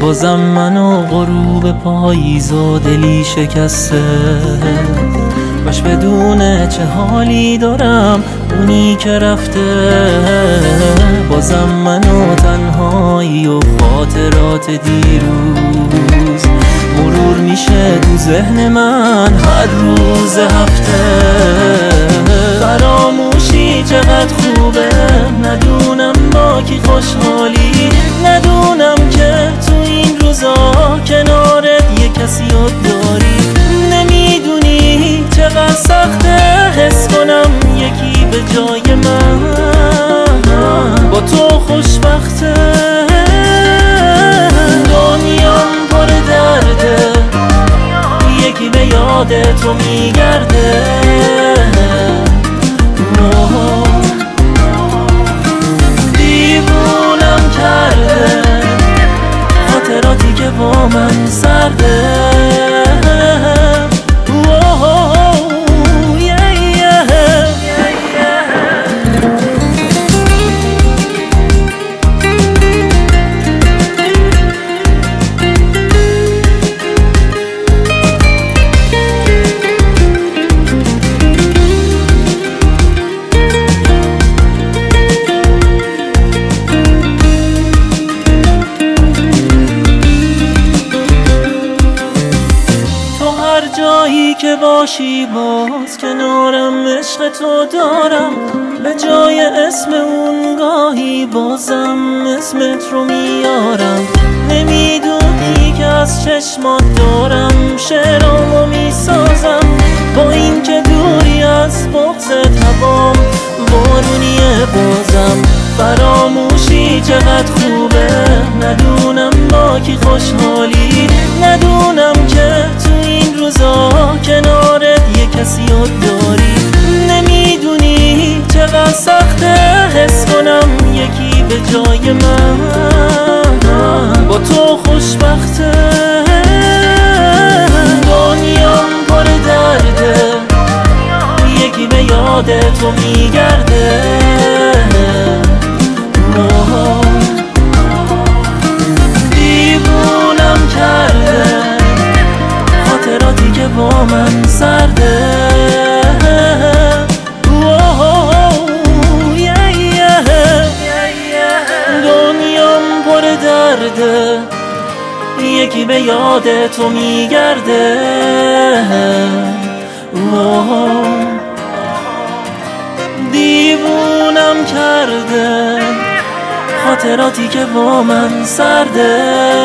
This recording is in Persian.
بازم منو غروب پاییز و دلی شکسته، باش بدونه چه حالی دارم اونی که رفته. بازم منو تنهایی و خاطرات دیروز مرور میشه تو ذهن من هر روز هفته. فراموشی چقدر خوبه، ندونم با کی خوشحالی، ندونم که تو این روزا کنارت یه کسی رو داری. نمیدونی چقدر سخته حس کنم یکی به جای من با تو خوشبخته. دنیام پر درده، یکی به یاد تو میگرده. دیوونم کرده خاطراتی که با من سرده. جایی که باشی باز کنارم، عشق تو دارم به جای اسم اون گاهی بازم اسمت رو میارم. نمیدونی که از چشمات دارم شعرامو میسازم، با این که دوری از بغضت هوام بارونیه بازم. فراموشی چقدر خوبه، ندونم با کی خوشحالی، ندونم که تو این روزا کنارت یه کسی رو داری. نمیدونی چقدر سخته حس کنم یکی به جای من با تو خوشبخته. دنیام پر درده، یکی به یاد تو میگرده. دیوونم کرده خاطراتی که با من سرده. دنیام پر درده، یکی به یاد تو میگرده. دیوونم کرده خاطراتی که با من سرده.